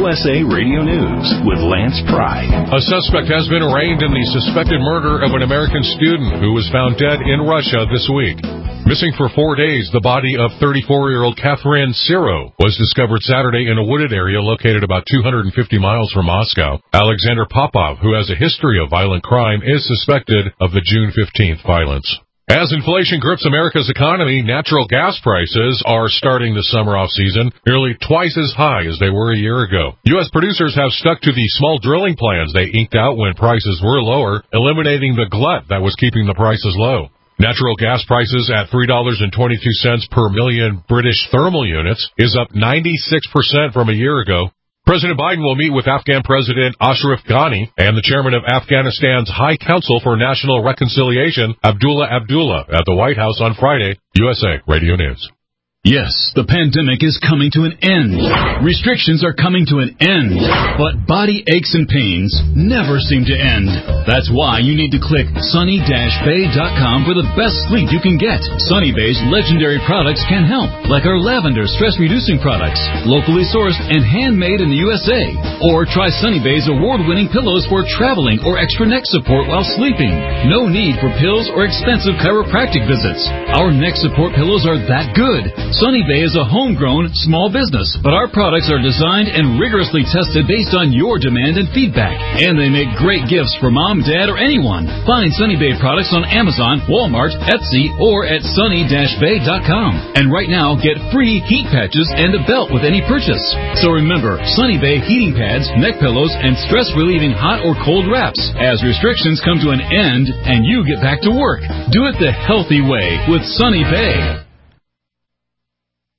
USA Radio News with Lance Pry. A suspect has been arraigned in the suspected murder of an American student who was found dead in Russia this week. Missing for 4 days, the body of 34-year-old Catherine Siro was discovered Saturday in a wooded area located about 250 miles from Moscow. Alexander Popov, who has a history of violent crime, is suspected of the June 15th violence. As inflation grips America's economy, natural gas prices are starting the summer off-season nearly twice as high as they were a year ago. U.S. producers have stuck to the small drilling plans they inked out when prices were lower, eliminating the glut that was keeping the prices low. Natural gas prices at $3.22 per million British thermal units is up 96% from a year ago. President Biden will meet with Afghan President Ashraf Ghani and the chairman of Afghanistan's High Council for National Reconciliation, Abdullah Abdullah, at the White House on Friday. USA Radio News. Yes, the pandemic is coming to an end. Restrictions are coming to an end. But body aches and pains never seem to end. That's why you need to click sunny-bay.com for the best sleep you can get. Sunny Bay's legendary products can help, like our lavender stress-reducing products, locally sourced and handmade in the USA. Or try Sunny Bay's award-winning pillows for traveling or extra neck support while sleeping. No need for pills or expensive chiropractic visits. Our neck support pillows are that good. Sunny Bay is a homegrown, small business, but our products are designed and rigorously tested based on your demand and feedback. And they make great gifts for mom, dad, or anyone. Find Sunny Bay products on Amazon, Walmart, Etsy, or at sunny-bay.com. And right now, get free heat patches and a belt with any purchase. So remember, Sunny Bay heating pads, neck pillows, and stress-relieving hot or cold wraps. As restrictions come to an end and you get back to work, do it the healthy way with Sunny Bay.